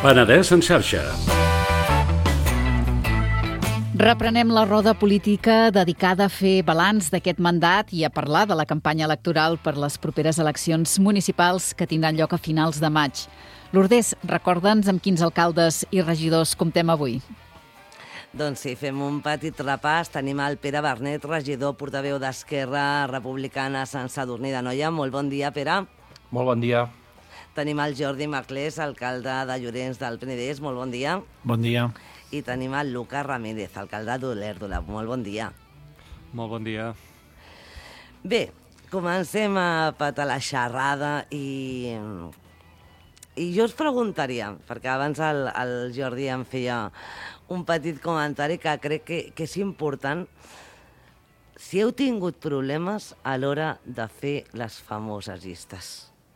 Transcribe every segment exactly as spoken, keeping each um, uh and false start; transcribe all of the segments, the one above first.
Penedès en xarxa. Reprenem la roda política dedicada a fer balanç d'aquest mandat i a parlar de la campanya electoral per les properes eleccions municipals que tindran lloc a finals de maig. Lourdes, recorda'ns amb quins alcaldes i regidors comptem avui. Doncs sí, fem un petit repàs. Tenim el Pere Bernet, regidor portaveu d'Esquerra Republicana Sant Sadurní d'Anoia. Molt bon dia, Pere. Molt bon dia. Tenim el Jordi Maclés, alcalde de Llorenç del Penedès. Molt bon dia. Bon dia. I tenim el Lucas Ramírez, alcalde d'Olèrdola. Molt bon dia. Molt bon dia. Bé, comencem a petar la xerrada i... I jo us preguntaria, perquè abans el, el Jordi em feia un petit comentari que crec que, que és important, si heu tingut problemes a l'hora de fer les famoses llistes.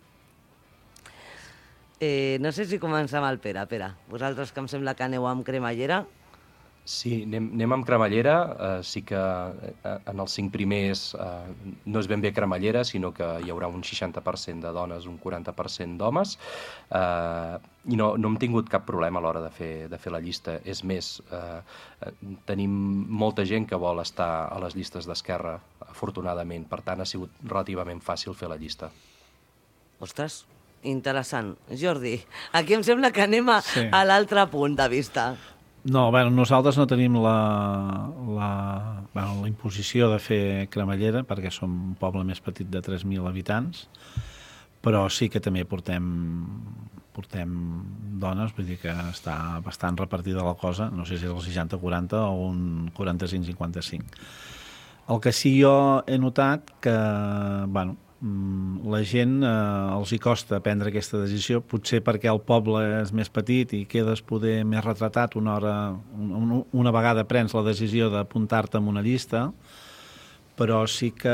Eh, no sé si comencem amb el Pere. Pere, vosaltres que em sembla que aneu amb cremallera. Sí, anem, anem amb cremallera. Uh, sí que uh, en els cinc primers uh, no és ben bé cremallera, sinó que hi haurà un seixanta per cent de dones, un quaranta per cent d'homes. Uh, I no, no hem tingut cap problema a l'hora de fer, de fer la llista. És més, uh, uh, tenim molta gent que vol estar a les llistes d'Esquerra, afortunadament. Per tant, ha sigut relativament fàcil fer la llista. Ostres, interessant. Jordi, aquí em sembla que anem a, sí. a l'altre punt de vista. No, bueno, nosaltres no tenim la, la, bueno, la imposició de fer cremallera perquè som un poble més petit de tres mil habitants, però sí que també portem, portem dones, vull dir que està bastant repartida la cosa, no sé si és el seixanta quaranta o un quaranta-cinc cinquanta-cinc. El que sí jo he notat que, bueno, la gent eh, els hi costa prendre aquesta decisió, potser perquè el poble és més petit i quedes poder més retratat una hora, un, una vegada prens la decisió d'apuntar-te en una llista, però sí que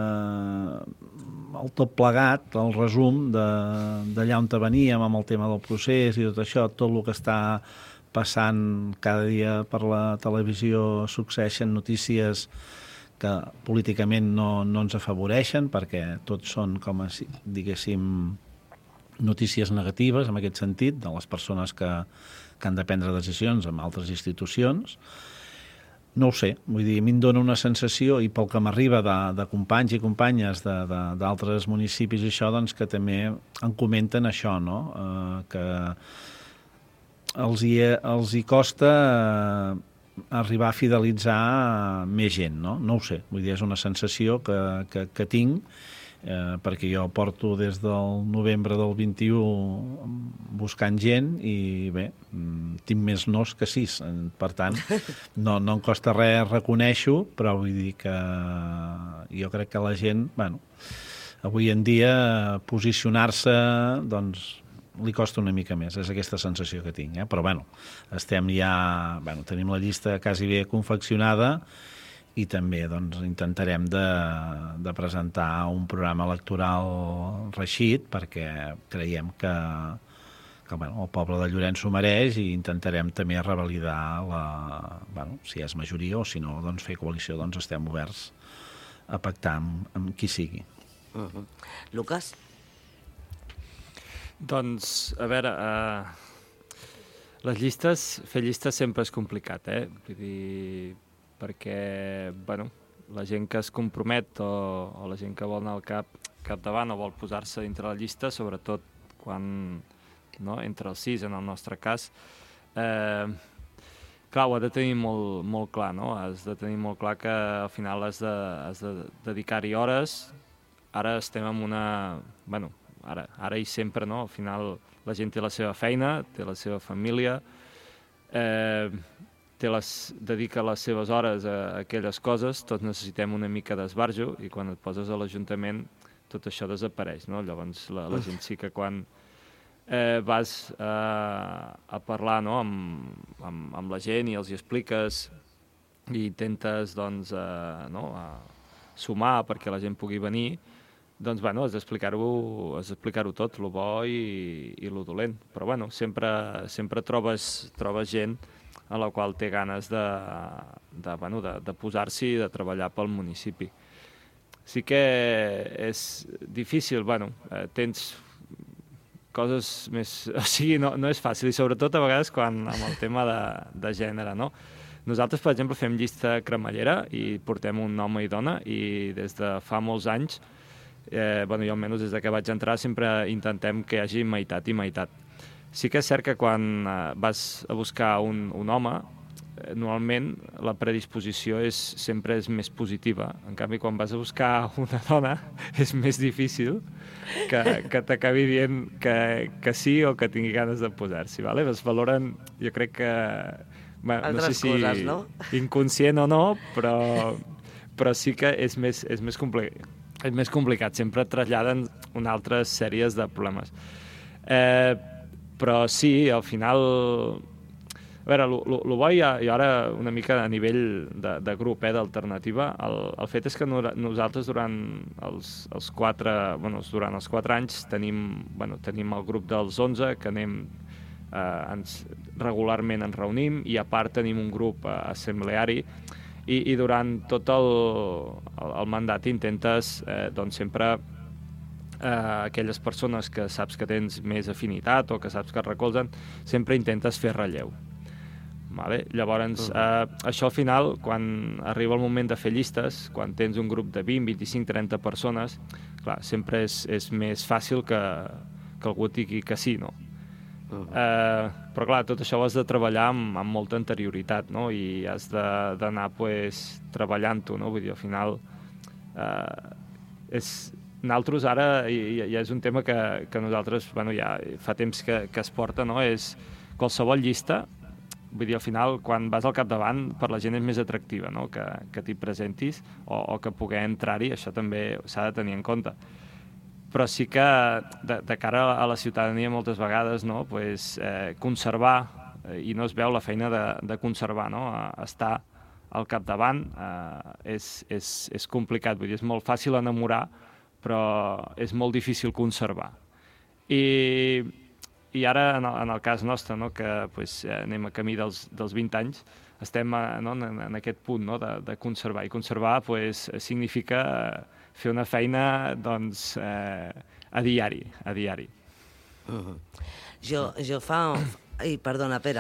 el tot plegat, el resum d'allà on te veníem amb el tema del procés i tot això, tot el que està passant cada dia per la televisió, succeeixen notícies que políticament no, no ens afavoreixen perquè tots són, com a, diguéssim, notícies negatives en aquest sentit, de les persones que, que han de prendre decisions en altres institucions. No ho sé, vull dir, a mi em dona una sensació, i pel que m'arriba de, de companys i companyes d'altres municipis i això, doncs que també en comenten això, no? Eh, que els hi, els hi costa... Eh, arribar a fidelitzar més gent, no? No ho sé, vull dir, és una sensació que, que, que tinc, eh, perquè jo porto des del novembre del vint-i-u buscant gent i bé, tinc més nos que sis, per tant, no, no em costa res, reconèixo, però vull dir que jo crec que la gent, bueno, avui en dia posicionar-se, doncs, li costa una mica més, és aquesta sensació que tinc, eh? Però bueno, estem ja, bueno, tenim la llista quasi bé confeccionada i també doncs, intentarem de, de presentar un programa electoral reeixit perquè creiem que, que bueno, el poble de Llorenç s'ho mereix i intentarem també revalidar la, bueno, si és majoria o si no, doncs fer coalició, doncs estem oberts a pactar amb, amb qui sigui. Uh-huh. Lucas? Doncs, a veure, eh, les llistes, fer llistes sempre és complicat, eh? Vull dir, perquè, bueno, la gent que es compromet o, o la gent que vol anar al cap, capdavant o vol posar-se dintre la llista, sobretot quan, no, entre els sis, en el nostre cas, eh, clar, ho ha de tenir molt, molt clar, no? Has de tenir molt clar que al final has de, has de dedicar-hi hores. Ara estem en una... Bueno, Ara, ara i sempre, no? Al final la gent té la seva feina, té la seva família, eh, té les, dedica les seves hores a, a aquelles coses, tots necessitem una mica d'esbarjo i quan et poses a l'Ajuntament tot això desapareix, no? Llavors la, la gent sí que quan eh, vas eh, a parlar, no? amb, amb, amb la gent i els hi expliques i intentes doncs, eh, no? a sumar perquè la gent pugui venir, doncs, bueno, has d'explicar-ho has d'explicar-ho tot, lo bo i, i lo dolent. Però, bueno, sempre, sempre trobes, trobes gent a la qual té ganes de, de, bueno, de, de posar-s'hi i de treballar pel municipi. Sí que és difícil, bueno, eh, tens coses més... O sigui, no, no és fàcil, i sobretot a vegades quan amb el tema de, de gènere, no? Nosaltres, per exemple, fem llista cremallera i portem un home i dona, i des de fa molts anys, eh, bueno, jo almenys des de que vaig entrar, sempre intentem que hi hagi meitat i meitat. Sí que és cert que quan eh, vas a buscar un, un home, eh, normalment la predisposició és, sempre és més positiva. En canvi, quan vas a buscar una dona, és més difícil que, que t'acabi dient que, que sí o que tingui ganes de posar-s'hi. Vale? Es valoren, jo crec que... Bueno, no sé si coses, no? inconscient o no, però, però sí que és més, és més complicat. És més complicat, sempre traslladen una altra sèrie de problemes. Eh, però sí, al final... A veure, el bo i ara una mica a nivell de, de grup, eh, d'alternativa, el, el fet és que no, nosaltres durant els, els quatre, bueno, durant els quatre anys tenim, bueno, tenim el grup dels onze, que anem, eh, ens, regularment ens reunim, i a part tenim un grup eh, assembleari, i, i durant tot el, el, el mandat intentes eh, doncs sempre eh, aquelles persones que saps que tens més afinitat o que saps que et recolzen, sempre intentes fer relleu. Vale? Llavors, eh, això al final, quan arriba el moment de fer llistes, quan tens un grup de vint, vint-i-cinc, trenta persones, clar, sempre és, és més fàcil que, que algú et digui que sí, no? Uh -huh. eh, però clar, tot això ho has de treballar amb, amb molta anterioritat, no? I has d'anar pues, treballant-ho, no? Vull dir, al final eh, és, nosaltres ara ja, ja és un tema que, que nosaltres, bueno, ja fa temps que, que es porta, no? És qualsevol llista, vull dir, al final, quan vas al capdavant, per la gent és més atractiva, no? Que, que t'hi presentis o, o que poder entrar-hi, això també s'ha de tenir en compte. Però sí que de, de cara a la ciutadania moltes vegades, no? Pues, eh, conservar, eh, i no es veu la feina de, de conservar, no? A, estar al capdavant eh, és, és, és complicat, vull dir, és molt fàcil enamorar, però és molt difícil conservar. I, i ara, en el, en el cas nostre, no? Que pues, anem a camí dels, dels vint anys, estem a, no? en, en aquest punt, no? de, de conservar. I conservar pues, significa fer una feina doncs, eh, a diari. A diari. Uh-huh. Jo, jo fa... Ai, perdona, Pere.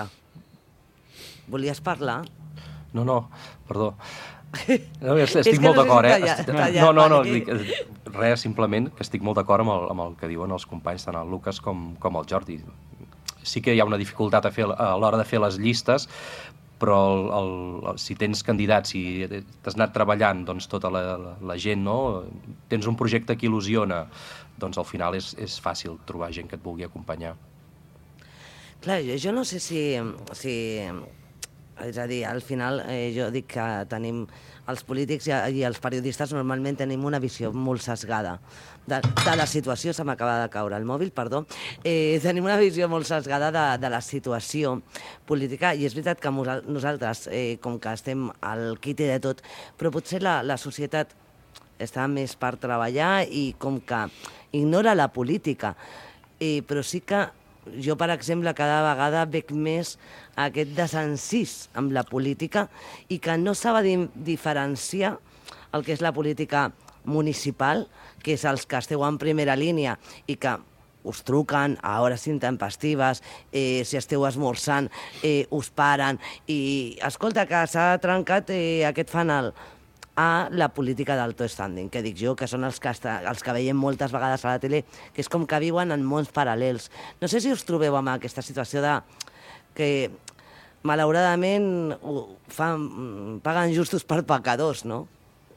Volies parlar? No, no, perdó. No, estic molt d'acord, eh? Estic... No, no, no, dic, res, simplement que estic molt d'acord amb, el, amb el que diuen els companys, tant el Lucas com, com el Jordi. Sí que hi ha una dificultat a, fer, a l'hora de fer les llistes, però el, el, si tens candidats, si t'has anat treballant doncs, tota la, la, la gent, no? Tens un projecte que il·lusiona, doncs al final és, és fàcil trobar gent que et vulgui acompanyar. Clar, jo, jo no sé si, si... És a dir, al final eh, jo dic que tenim els polítics i, i els periodistes normalment tenim una visió molt sesgada de, de la situació, se m'acaba de caure el mòbil, perdó, eh, tenim una visió molt sesgada de, de la situació política, i és veritat que nosaltres, eh, com que estem al quiti de tot, però potser la, la societat està més per treballar i com que ignora la política, eh, però sí que jo, per exemple, cada vegada veig més aquest desencís amb la política i que no sabe diferenciar el que és la política municipal, que és els que esteu en primera línia i que us truquen a hores intempestives, eh, si esteu esmorzant, eh, us paren i, escolta, que s'ha trencat eh, aquest fanal, a la política d'alto standing, que dic jo, que són els que, està, els que veiem moltes vegades a la tele, que és com que viuen en mons paral·lels. No sé si us trobeu amb aquesta situació de que, malauradament, fan, paguen justos per pecadors, no?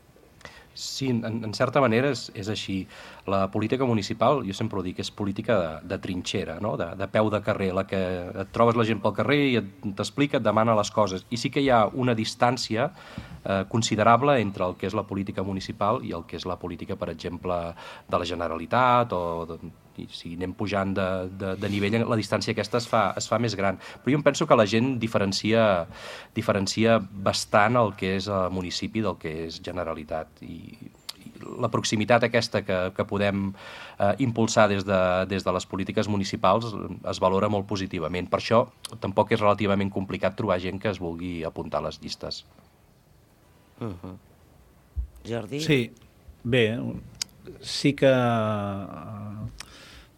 Sí, en, en certa manera és, és així. La política municipal, jo sempre ho dic, és política de, de trinxera, no? de, de peu de carrer, la que et trobes la gent pel carrer i t'explica, et demana les coses. I sí que hi ha una distància eh, considerable entre el que és la política municipal i el que és la política, per exemple, de la Generalitat, o de, i si anem pujant de, de, de nivell, la distància aquesta es fa, es fa més gran. Però jo em penso que la gent diferencia, diferencia bastant el que és el municipi del que és Generalitat. I, la proximitat aquesta que, que podem eh, impulsar des de, des de les polítiques municipals es valora molt positivament. Per això tampoc és relativament complicat trobar gent que es vulgui apuntar a les llistes. Uh-huh. Jordi? Sí, bé, sí que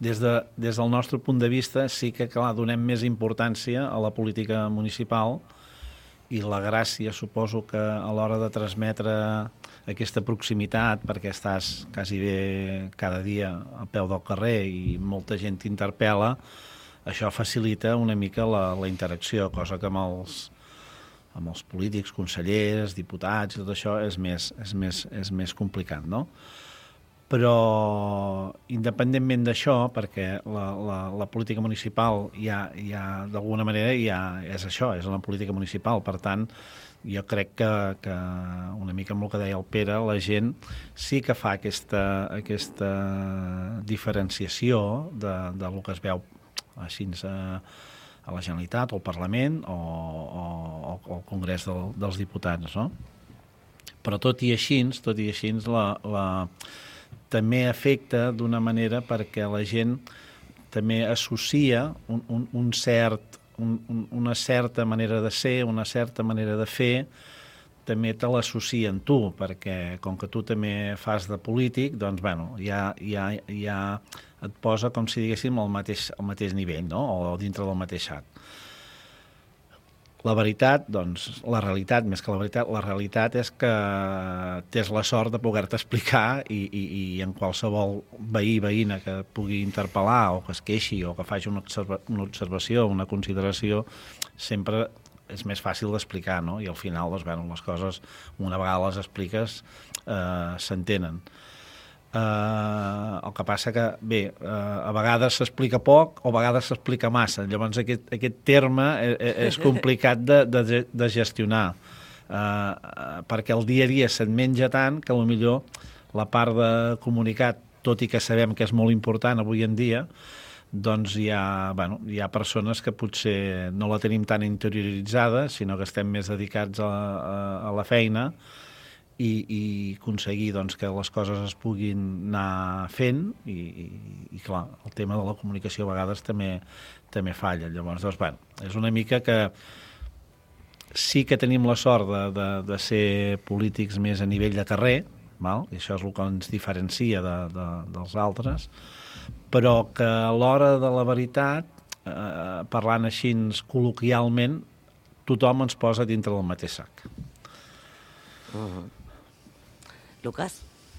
des, de, des del nostre punt de vista sí que, clar, donem més importància a la política municipal i la gràcia, suposo que a l'hora de transmetre aquesta proximitat, perquè estàs quasi bé cada dia al peu del carrer i molta gent t'interpel·la, això facilita una mica la, la interacció, cosa que amb els, amb els polítics, consellers, diputats, tot això és més, és més, és més complicat, no? Però, independentment d'això, perquè la, la, la política municipal ja, ja d'alguna manera ja és això, és una política municipal. Per tant, jo crec que, que una mica amb el que deia el Pere, la gent sí que fa aquesta, aquesta diferenciació de, de lo que es veu així a, a la Generalitat, o al Parlament, o, o, o al Congrés del, dels Diputats, no? Però tot i així, tot i així, la... la també afecta d'una manera perquè la gent també associa un, un, un cert, un, un, una certa manera de ser, una certa manera de fer, també te l'associa amb tu, perquè com que tu també fas de polític, doncs, bueno, ja, ja, ja et posa, com si diguéssim, al mateix, al mateix nivell, no? O dintre del mateix sac. La veritat, doncs, la realitat, més que la veritat, la realitat és que tens la sort de poder-te explicar i, i, i en qualsevol veí, veïna que pugui interpel·lar o que es queixi o que faci una, observa, una observació, una consideració, sempre és més fàcil d'explicar, no? I al final, doncs, bueno, les coses, una vegada les expliques, eh, s'entenen. Uh, el que passa que, bé, uh, a vegades s'explica poc o a vegades s'explica massa. Llavors aquest, aquest terme és, és complicat de, de, de gestionar, uh, perquè el dia a dia se't menja tant que potser la part de comunicar, tot i que sabem que és molt important avui en dia, doncs hi ha, bueno, hi ha persones que potser no la tenim tan interioritzada, sinó que estem més dedicats a, a, a la feina, i, i aconseguir, doncs, que les coses es puguin anar fent i, i, i clar, el tema de la comunicació a vegades també, també falla. Llavors, doncs, bueno, és una mica que sí que tenim la sort de, de, de ser polítics més a nivell de carrer, val? I això és el que ens diferencia de, de, dels altres, però que a l'hora de la veritat, eh, parlant així col·loquialment, tothom ens posa dintre del mateix sac. Uh-huh. Lucas?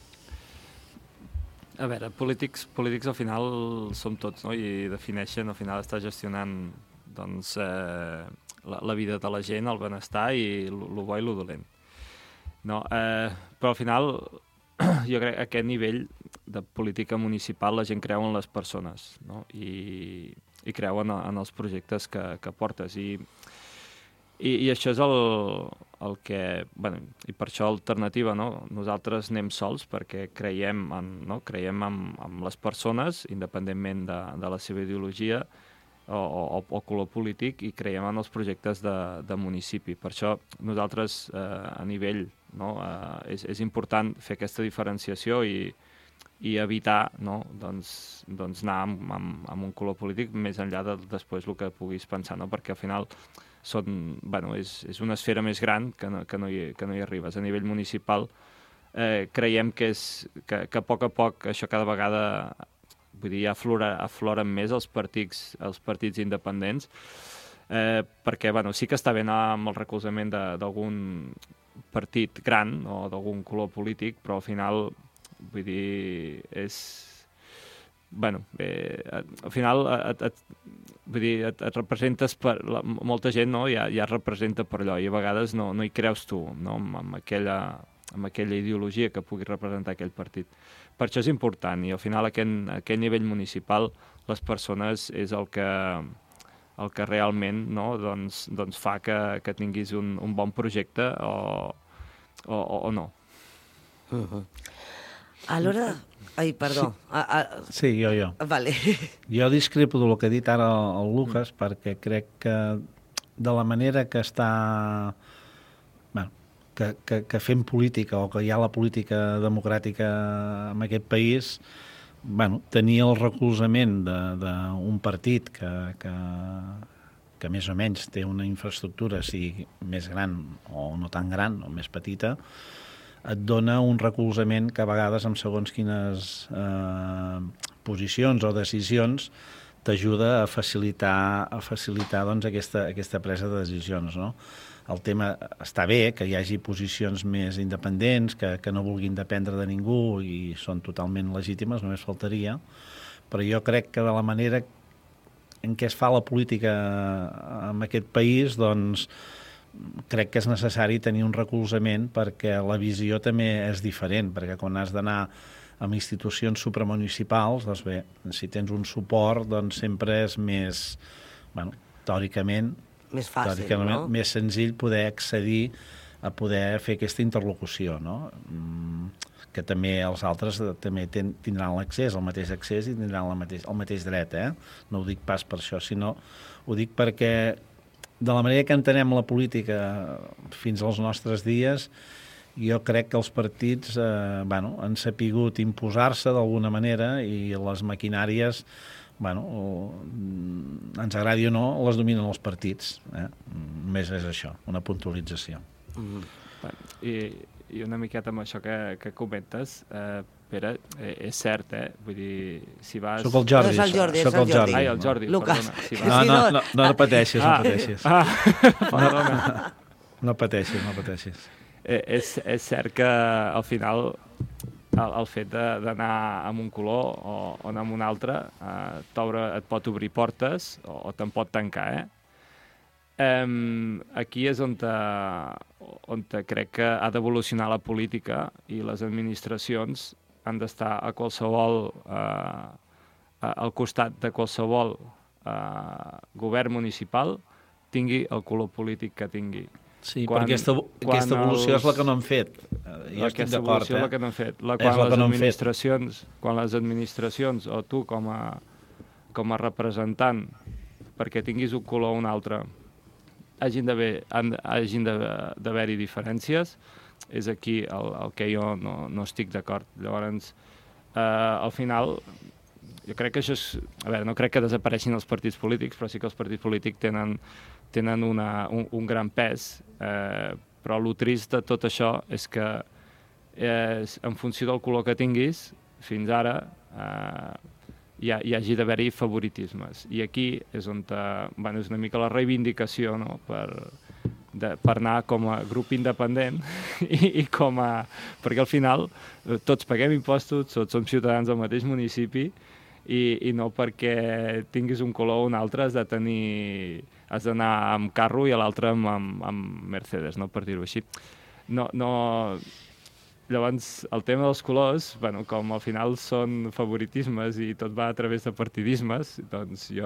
A veure, polítics, polítics al final som tots, no? I defineixen, al final està gestionant doncs, eh, la, la vida de la gent, el benestar i el bo i el dolent. No, eh, però al final jo crec que a aquest nivell de política municipal la gent creu en les persones, no? I, i creu en, en els projectes que, que portes. I I, i això és el, el que... Bueno, i per això alternativa, no? Nosaltres anem sols perquè creiem en, no? creiem en, en les persones, independentment de, de la seva ideologia o, o, o color polític, i creiem en els projectes de, de municipi. Per això nosaltres, eh, a nivell, no? eh, és, és important fer aquesta diferenciació i, i evitar, no? doncs, doncs anar amb, amb, amb un color polític més enllà de després el que puguis pensar, no? Perquè al final són, bueno, és, és una esfera més gran que no, que no, hi, que no hi arribes. A nivell municipal eh, creiem que, és, que, que a poc a poc això cada vegada, vull dir, aflora, afloren més els partits, els partits independents, eh, perquè bueno, sí que està bé anar amb el recolzament d'algun partit gran o d'algun color polític, però al final, vull dir, és... Bueno, eh, al final et, et, vull dir, et, et representes per... La, molta gent, no?, ja, ja es representa per allò i a vegades no, no hi creus tu, no?, amb, amb, aquella, amb aquella ideologia que pugui representar aquell partit. Per això és important i al final a aquest, a aquest nivell municipal les persones és el que, el que realment, no?, doncs, doncs fa que, que tinguis un, un bon projecte o, o, o no. Uh-huh. A l'hora... Ai, perdó. Sí, a, a... sí jo, jo. Vale. Jo discrepo del que ha dit ara el Lucas, mm. perquè crec que de la manera que està... Bueno, que, que, que fem política o que hi ha la política democràtica en aquest país, bueno, tenir el recolzament d'un partit que, que, que més o menys té una infraestructura, sigui més gran o no tan gran o més petita, et dona un recolzament que a vegades amb segons quines eh, posicions o decisions t'ajuda a facilitar, a facilitar doncs, aquesta, aquesta presa de decisions, no? El tema està bé que hi hagi posicions més independents, que, que no vulguin dependre de ningú i són totalment legítimes, només faltaria, però jo crec que de la manera en què es fa la política en aquest país, doncs crec que és necessari tenir un recolzament perquè la visió també és diferent, perquè quan has d'anar amb institucions supramunicipals, doncs bé, si tens un suport, doncs sempre és més, bueno, teòricament, més fàcil, teòricament, no? més senzill poder accedir a poder fer aquesta interlocució, no? Mm, que també els altres també ten, tindran l'accés, el mateix accés i tindran el mateix, el mateix dret, eh? No ho dic pas per això, sinó ho dic perquè de la manera que entenem la política fins als nostres dies, jo crec que els partits eh, bueno, han sapigut imposar-se d'alguna manera i les maquinàries, bueno, ens agradi o no, les dominen els partits. Eh? Només és això, una puntualització. Mm. Bueno, i, I una miqueta amb això que, que comentes, eh, Pere, eh, és cert, eh? Vull dir, si vas... Soc el Jordi. No és el Jordi, soc és el el Jordi. Ai, el Jordi, Lucas. perdona. Si No, vas... no, no, no, no pateixis, no Ah, pateixis. ah, perdona. No pateixis, no pateixis. Eh, és, és cert que al final el, el fet d'anar amb un color o, o anar amb un altre eh, et pot obrir portes o, o te'n pot tancar, eh? Um, aquí és on, te, on te crec que ha d'evolucionar la política i les administracions han d'estar a qualsevol eh, al costat de qualsevol eh, govern municipal, tingui el color polític que tingui. Sí, Quan- perquè aquesta, quan aquesta evolució els- és la que no han fet. Eh, Jo estic Aquesta d'acord, evolució és la que eh? no han fet. La, És quan, la les que no han fet. administracions, quan les administracions, o tu com a, com a representant, perquè tinguis un color o un altre, hagin d'haver- han- hagin de- d'haver-hi diferències, és aquí el, el que jo no, no estic d'acord. Llavors, eh, al final, jo crec que això és... A veure, no crec que desapareixin els partits polítics, però sí que els partits polítics tenen, tenen una, un, un gran pes, eh, però el trist de tot això és que eh, en funció del color que tinguis, fins ara eh, hi, ha, hi hagi d'haver-hi favoritismes. I aquí és on te, bueno, és una mica la reivindicació, no?, per, de, per anar com a grup independent i, i com a... Perquè al final eh, tots paguem impostos, tots som ciutadans del mateix municipi i, i no perquè tinguis un color o un altre has de tenir... has d'anar amb carro i a l'altre amb, amb, amb Mercedes, no?, per dir-ho així. No, no... Llavors, el tema dels colors, bueno, com al final són favoritismes i tot va a través de partidismes, doncs jo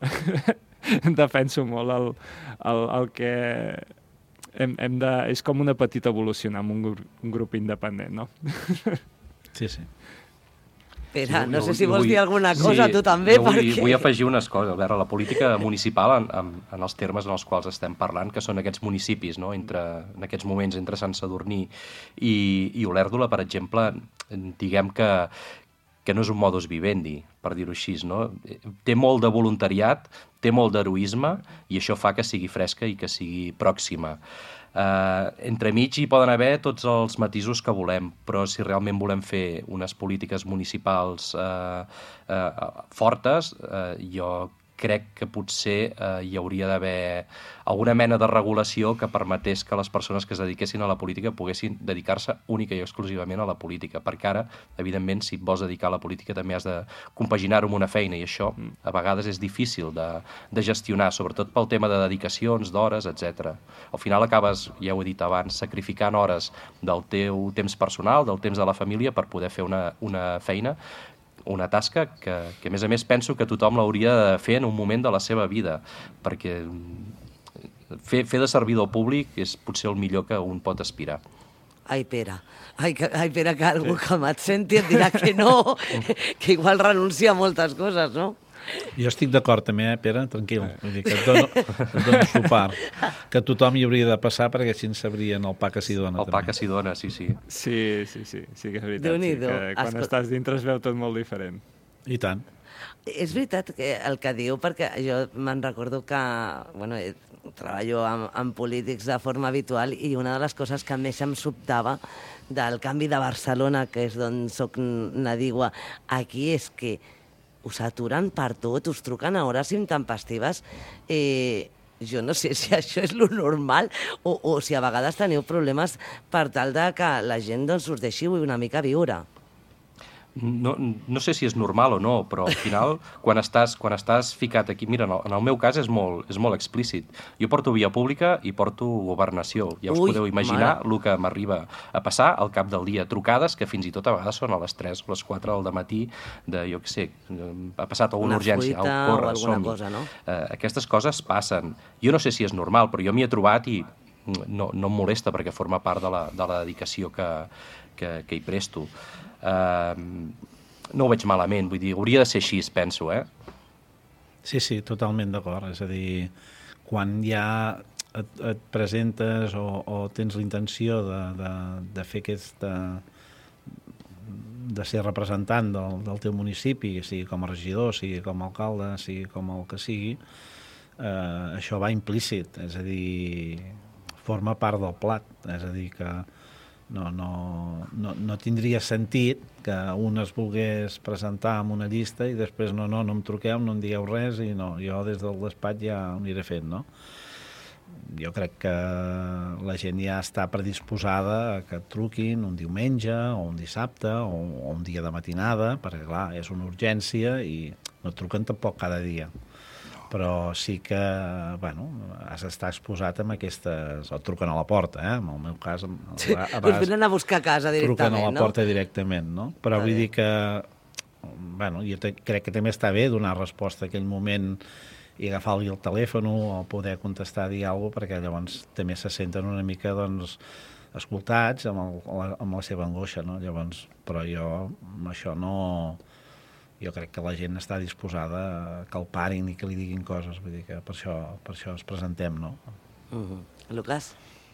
defenso molt el, el, el que hem, hem de... És com una petita evolució amb un, grup, un grup independent, no? Sí, sí. Pere, Sí, no jo- sé si jo vols vull- dir alguna cosa, sí, tu també, jo vull, perquè... vull afegir unes coses. A veure, la política municipal, en, en, en els termes en els quals estem parlant, que són aquests municipis, no?, entre, en aquests moments entre Sant Sadurní i, i Olèrdola, per exemple, diguem que, que no és un modus vivendi, per dir-ho així, no? Té molt de voluntariat, té molt d'heroisme, i això fa que sigui fresca i que sigui pròxima. Uh, entremig hi poden haver tots els matisos que volem, però si realment volem fer unes polítiques municipals uh, uh, fortes, uh, jo crec que potser uh, hi hauria d'haver alguna mena de regulació que permetés que les persones que es dediquessin a la política poguessin dedicar-se única i exclusivament a la política, perquè ara, evidentment, si et vols dedicar a la política també has de compaginar-ho amb una feina, i això a vegades és difícil de, de gestionar, sobretot pel tema de dedicacions, d'hores, etcètera. Al final acabes, ja ho he dit abans, sacrificant hores del teu temps personal, del temps de la família, per poder fer una, una feina, una tasca que, que, a més a més, penso que tothom l'hauria de fer en un moment de la seva vida, perquè fer, fer de servidor públic és potser el millor que un pot aspirar. Ai, Pere, ai, que, ai, Pere, que algú que me't senti et dirà que no, que igual renuncia a moltes coses, no? Jo estic d'acord també, eh, Pere, tranquil. Vull dir que et dono, et dono suport. Que tothom hi hauria de passar perquè així en sabrien el pa que s'hi dona. El pa que s'hi dona, sí, sí. Sí, sí, sí, sí que és veritat. Sí, Déu-n'hi-do. que quan Escol- estàs dintre es veu tot molt diferent. I tant. És veritat que el que diu, perquè jo me'n recordo que, bueno, eh, treballo amb, amb polítics de forma habitual i una de les coses que més em sobtava del canvi de Barcelona, que és d'on soc nadiua, aquí és que us aturen per tot, us truquen a hores intempestives. Eh, jo no sé si això és lo normal o, o si a vegades teniu problemes per tal de que la gent doncs, us deixi una mica viure. No, no sé si és normal o no, però al final, quan estàs, quan estàs ficat aquí... Mira, en el, en el meu cas és molt, és molt explícit. Jo porto via pública i porto governació. Ja us Ui, podeu imaginar mare. el que m'arriba a passar al cap del dia. Trucades que fins i tot a vegades són a les tres o les quatre del matí de, jo què sé, ha passat alguna Una urgència, fuita al córrer, o alguna som-hi. cosa, no? Uh, aquestes coses passen. Jo no sé si és normal, però jo m'hi he trobat i no, no em molesta perquè forma part de la, de la dedicació que, que, que hi presto. Uh, no ho veig malament, vull dir, hauria de ser així, penso, eh? Sí, sí, totalment d'acord, és a dir, quan ja et, et presentes o, o tens la intenció de, de, de fer aquesta... de ser representant del, del teu municipi, sigui com a regidor, sigui com a alcalde, sigui com el que sigui, eh, això va implícit, és a dir, forma part del plat, és a dir, que No, no, no, no tindria sentit que un es volgués presentar amb una llista i després no, no, no em truqueu, no em digueu res i no, jo des del despatx ja ho aniré fent, no? Jo crec que la gent ja està predisposada a que et truquin un diumenge o un dissabte o, o un dia de matinada, perquè clar, és una urgència i no et truquen tampoc cada dia. Però sí que, bueno, has d'estar exposat amb aquestes... O truquen a la porta, eh? En el meu cas... A sí, us venen a buscar a casa directament, truquen a la no? porta directament, no? Però vull dir que... Bueno, jo te, crec que també està bé donar resposta a aquell moment i agafar-li el telèfon o poder contestar, dir alguna cosa, perquè llavors també se senten una mica, doncs, escoltats amb, el, amb la seva angoixa, no? Llavors, però jo amb això no... Jo crec que la gent està disposada a que el parin i que li diguin coses, vull dir que per això, per això ens presentem, no? Uh-huh. Lucas?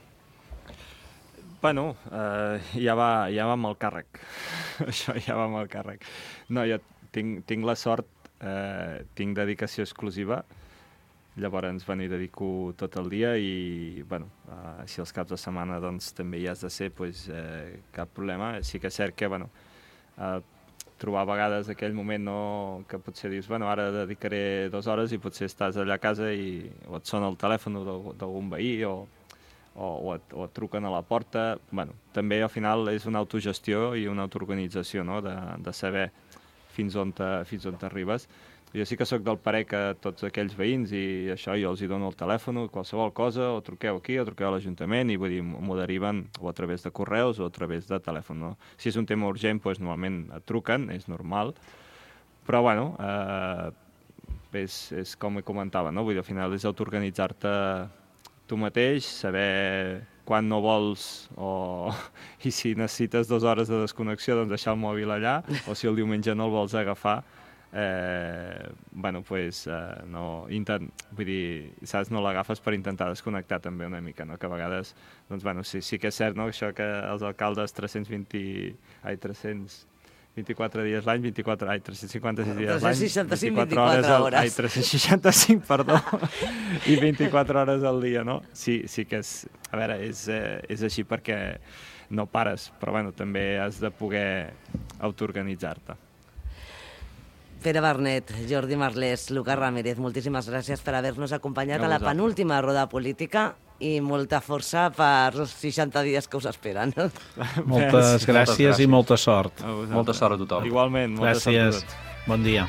Bueno, eh, ja, va, ja va amb el càrrec. Això ja va amb el càrrec. No, jo tinc, tinc la sort, eh, tinc dedicació exclusiva, llavors, bueno, hi dedico tot el dia i, bueno, eh, si els caps de setmana doncs, també hi has de ser, doncs, eh, cap problema. Sí que és cert que, bueno, eh, trobar a vegades aquell moment no, que potser dius, bueno, ara dedicaré dues hores i potser estàs allà a casa i o et sona el telèfon d'algun veí o, o, o, et, o et truquen a la porta. Bueno, també al final és una autogestió i una autoorganització, no? de, de saber fins on, te, fins on t'arribes. Jo sí que sóc del parer que tots aquells veïns i això jo els hi dono el telèfon, qualsevol cosa, o truqueu aquí o truqueu a l'Ajuntament i vull dir, m'ho deriven o a través de correus o a través de telèfon. No? Si és un tema urgent, doncs normalment et truquen, és normal, però bueno, eh, és, és com he comentava, no? Vull dir, al final és autoorganitzar-te tu mateix, saber quan no vols o i si necessites dues hores de desconnexió, doncs deixar el mòbil allà, o si el diumenge no el vols agafar, Eh, bueno, pues, eh, no, intent, vull dir, saps, no l'agafes per intentar desconnectar també una mica, no? Que a vegades, doncs, bueno, sí, sí que és cert, no?, això que els alcaldes tres-cents vint, ai, tres-cents vint-i-quatre dies l'any, vint-i-quatre, ai, tres-cents cinquanta-sis dies l'any, tres-cents seixanta-cinc, vint-i-quatre hores. Ai, tres-cents seixanta-cinc, perdó, i vint-i-quatre hores al dia, no? Sí, sí que és, a veure, és, eh, és així perquè no pares, però, bueno, també has de poder autoorganitzar-te. Pere Vernet, Jordi Marlès, Lucas Ramírez, moltíssimes gràcies per haver-nos acompanyat a, a la vosaltres. penúltima roda política i molta força per els seixanta dies que us esperen. Moltes, moltes gràcies, gràcies i molta sort. Molta sort a tothom. Igualment, molta gràcies. sort a tots. Bon dia.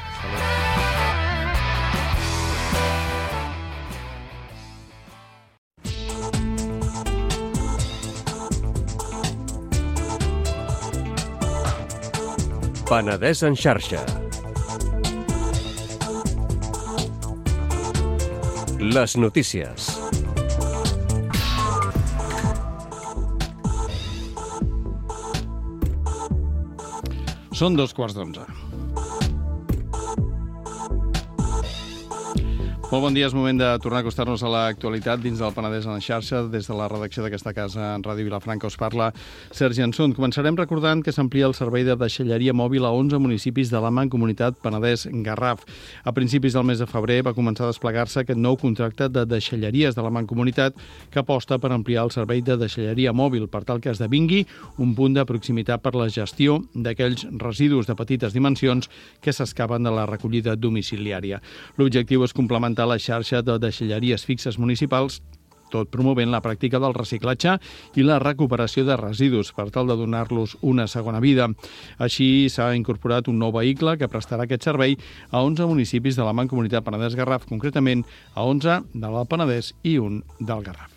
Salut. Penedès en xarxa. Les notícies. Són dos quarts d'onze. Molt bon dia, és moment de tornar a acostar-nos a l'actualitat dins del Penedès en xarxa. Des de la redacció d'aquesta casa en Ràdio Vilafranca us parla Sergi Anson. Començarem recordant que s'amplia el servei de deixalleria mòbil a onze municipis de la Mancomunitat Penedès-Garraf. A principis del mes de febrer va començar a desplegar-se aquest nou contracte de deixalleries de la Mancomunitat que aposta per ampliar el servei de deixalleria mòbil per tal que esdevingui un punt de proximitat per la gestió d'aquells residus de petites dimensions que s'escapen de la recollida domiciliària. L'objectiu és complementar la xarxa de deixalleries fixes municipals, tot promovent la pràctica del reciclatge i la recuperació de residus per tal de donar-los una segona vida. Així s'ha incorporat un nou vehicle que prestarà aquest servei a onze municipis de la Mancomunitat Penedès-Garraf, concretament a onze de l'Alt Penedès i un del Garraf.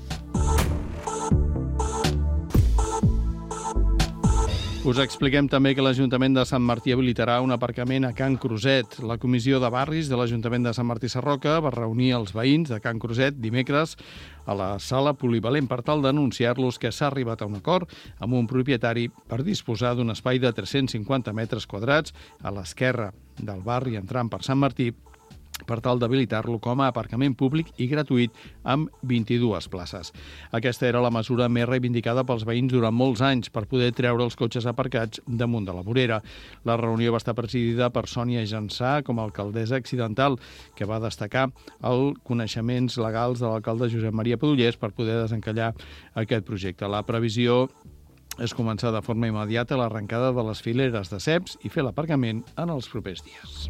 Us expliquem també que l'Ajuntament de Sant Martí habilitarà un aparcament a Can Cruzet. La Comissió de Barris de l'Ajuntament de Sant Martí Sarroca va reunir els veïns de Can Cruzet dimecres a la sala polivalent per tal d'anunciar-los que s'ha arribat a un acord amb un propietari per disposar d'un espai de tres-cents cinquanta metres quadrats a l'esquerra del barri entrant per Sant Martí per tal d'habilitar-lo com a aparcament públic i gratuït amb vint-i-dues places. Aquesta era la mesura més reivindicada pels veïns durant molts anys per poder treure els cotxes aparcats damunt de la vorera. La reunió va estar presidida per Sònia Jansà com a alcaldessa accidental, que va destacar els coneixements legals de l'alcalde Josep Maria Padullers per poder desencallar aquest projecte. La previsió és començar de forma immediata l'arrencada de les fileres de ceps i fer l'aparcament en els propers dies.